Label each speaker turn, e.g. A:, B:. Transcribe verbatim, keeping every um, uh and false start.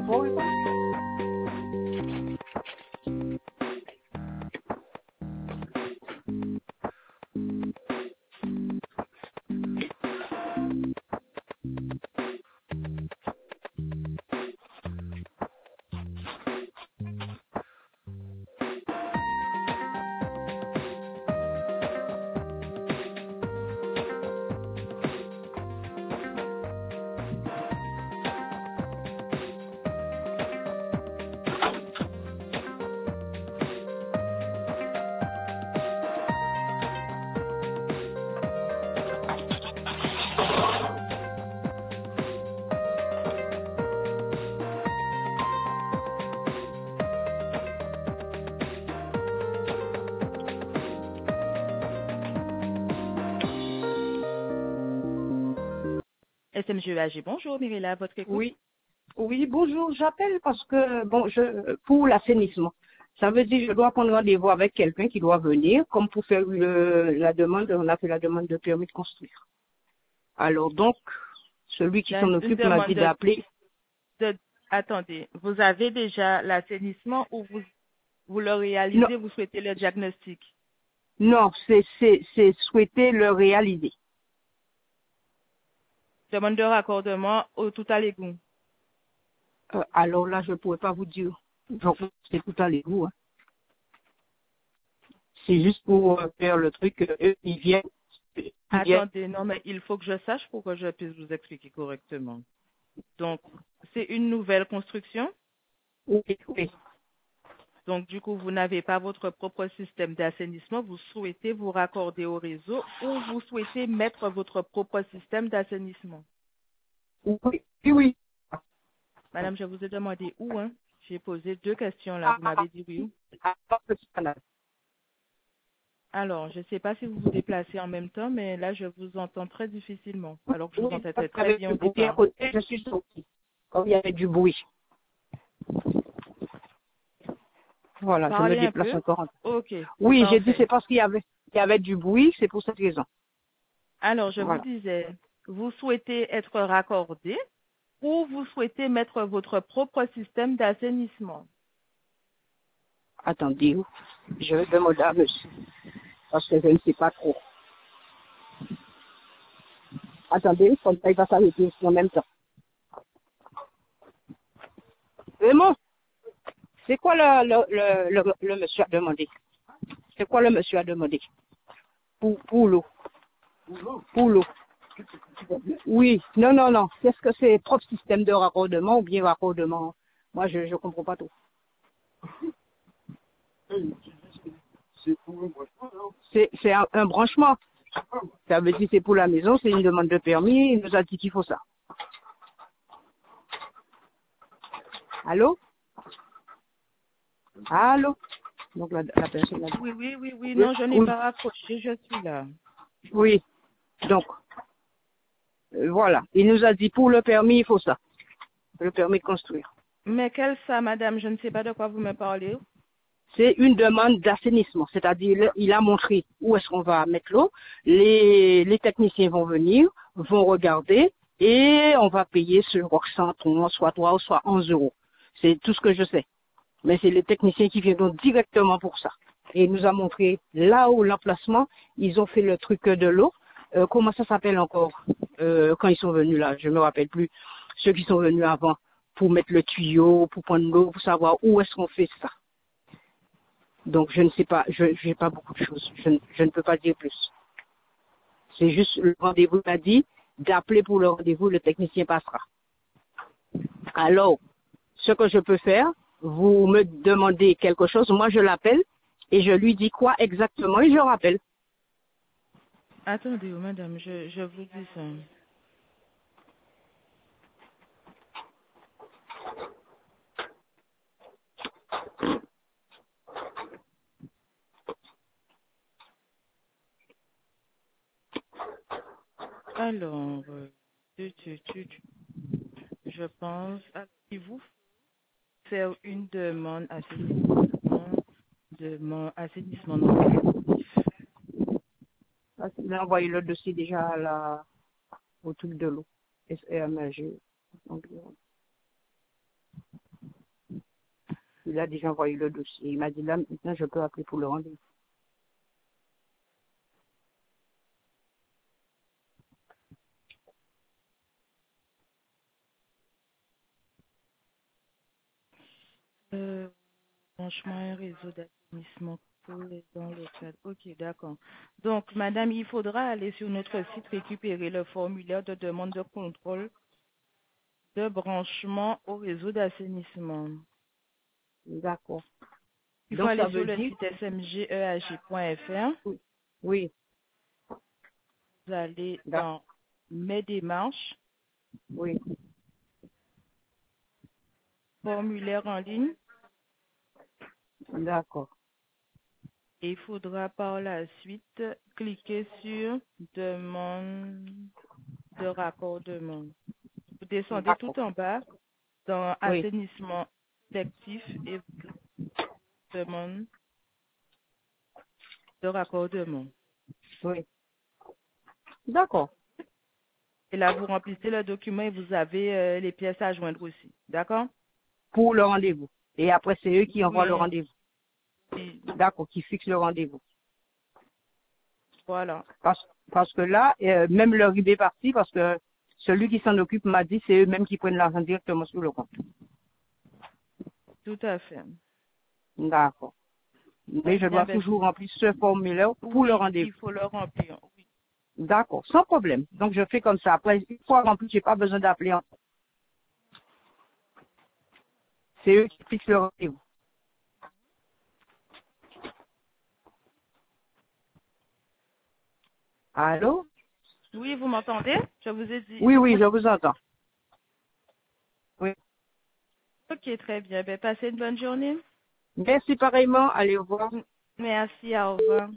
A: Bon, et voilà.
B: S M G E A G, bonjour, Mirella, votre écoute.
A: Oui, oui, bonjour. J'appelle parce que, bon, je, pour l'assainissement, ça veut dire que je dois prendre rendez-vous avec quelqu'un qui doit venir, comme pour faire le, la demande, on a fait la demande de permis de construire. Alors donc, celui qui
B: Là,
A: s'en
B: une
A: occupe m'a
B: demande
A: dit
B: de,
A: d'appeler.
B: de- Attendez, vous avez déjà l'assainissement ou vous, vous le
A: Non,
B: réalisez, vous souhaitez le diagnostic?
A: non, c'est, c'est, c'est souhaiter le réaliser.
B: Demande de raccordement au tout à l'égout.
A: Euh, alors là, je ne pourrais pas vous dire. Donc, c'est tout à l'égout, hein. C'est juste pour euh, faire le truc, euh, eux, ils viennent, ils viennent.
B: Attendez, non, mais il faut que je sache pour que je puisse vous expliquer correctement. Donc, c'est une nouvelle construction.
A: Oui, oui.
B: Donc, du coup, vous n'avez pas votre propre système d'assainissement. Vous souhaitez vous raccorder au réseau ou vous souhaitez mettre votre propre système d'assainissement.
A: Oui, oui, oui.
B: Madame, je vous ai demandé où, hein? J'ai posé deux questions là.
A: Ah,
B: Vous
A: ah,
B: m'avez dit oui où?
A: ah, ah, petit canal.
B: Alors, je ne sais pas si vous vous déplacez en même temps, mais là, je vous entends très difficilement,
A: Oui,
B: alors que je vous
A: oui, parce
B: entendais
A: qu'il y
B: très
A: avait
B: bien
A: du
B: au
A: bruit à
B: départ.
A: côté, je suis sortie. Comme il y avait du bruit. Voilà, je me
B: Parlez un
A: déplace
B: peu.
A: encore.
B: Ok,
A: Oui, j'ai dit
B: parfait.
A: c'est parce qu'il y avait, il y avait du bruit, c'est pour cette raison.
B: Alors, je vous
A: Voilà.
B: disais, vous souhaitez être raccordé ou vous souhaitez mettre votre propre système d'assainissement?
A: Attendez, je vais demander à monsieur, parce que je ne sais pas trop. Attendez, comme ça il va s'arrêter aussi en même temps. Vraiment, c'est quoi le, le, le, le, le monsieur a demandé? C'est quoi le monsieur a demandé? Pour, pour l'eau. Pour l'eau. Oui, non, non, non. Qu'est-ce que c'est propre système de raccordement ou bien raccordement? Moi, je ne comprends pas tout. C'est c'est un, un branchement. Ça veut dire c'est pour la maison, c'est une demande de permis, il nous a dit qu'il faut ça. Allô? Allô? Donc la, la personne a dit.
B: Oui, oui, oui, oui,
A: Oui,
B: non, je n'ai
A: oui,
B: pas raccroché, je suis là.
A: oui. Donc, euh, voilà. Il nous a dit pour le permis, il faut ça. Le permis de construire.
B: Mais quel ça, madame? Je ne sais pas de quoi vous me parlez.
A: C'est une demande d'assainissement, c'est-à-dire il a montré où est-ce qu'on va mettre l'eau. Les, les techniciens vont venir, vont regarder et on va payer sur cent soit trois ou soit onze euros. C'est tout ce que je sais. Mais c'est les techniciens qui viennent directement pour ça. Et il nous a montré là où l'emplacement, ils ont fait le truc de l'eau. Euh, comment ça s'appelle encore euh, quand ils sont venus là? Je me rappelle plus. Ceux qui sont venus avant pour mettre le tuyau, pour prendre l'eau, pour savoir où est-ce qu'on fait ça. Donc je ne sais pas, je n'ai pas beaucoup de choses. Je, ne- je ne peux pas dire plus. C'est juste le rendez-vous m'a dit d'appeler pour le rendez-vous, le technicien passera. Alors, ce que je peux faire, vous me demandez quelque chose, moi je l'appelle et je lui dis quoi exactement et je rappelle.
B: Attendez, madame, je, je vous dis ça. Alors, euh, tu, tu, tu, tu, je pense à vous faire une demande assainissement, demande assainissement non collectif.
A: Il a envoyé le dossier déjà à la, au truc de l'eau. S R M G. il a déjà envoyé le dossier. Il m'a dit là, maintenant, je peux appeler pour le rendez-vous.
B: Euh, Franchement, un réseau d'assainissement cool dans le cadre. Ok, d'accord. Donc, madame, il faudra aller sur notre site récupérer le formulaire de demande de contrôle de branchement au réseau d'assainissement.
A: D'accord.
B: Il faut
A: Donc,
B: aller
A: ça
B: sur
A: veut
B: le
A: dire,
B: site s m g e h g point f r.
A: oui, oui,
B: Vous allez
A: d'ac-
B: dans mes démarches,
A: oui,
B: formulaire en ligne,
A: d'accord,
B: et il faudra par la suite cliquer sur demande de raccordement. Vous descendez
A: d'accord,
B: tout en bas dans
A: oui,
B: assainissement collectif et vous cliquez sur demande de raccordement.
A: oui, d'accord.
B: Et là, vous remplissez le document et vous avez euh, les pièces à joindre aussi. D'accord?
A: Pour le rendez-vous. Et après, c'est eux qui envoient le
B: Oui,
A: rendez-vous.
B: oui,
A: D'accord, qui fixent le rendez-vous.
B: voilà,
A: Parce, parce que là, euh, même leur I B est parti, parce que celui qui s'en occupe m'a dit c'est eux-mêmes qui prennent l'argent directement sur le compte.
B: tout à fait.
A: D'accord.
B: Très
A: Mais je
B: bien,
A: dois
B: ben,
A: toujours remplir ce formulaire pour le
B: oui,
A: rendez-vous.
B: il faut le remplir. Oui,
A: D'accord, sans problème. Donc je fais comme ça. Après, une fois rempli, j'ai pas besoin d'appeler. en- C'est eux qui fixent le rendez-vous. Allô?
B: oui, vous m'entendez? Je vous ai dit
A: Oui, oui,
B: oui.
A: je vous entends. Oui.
B: Ok, très bien. Ben, passez une bonne journée.
A: Merci pareillement. Allez, au revoir.
B: Merci, au revoir.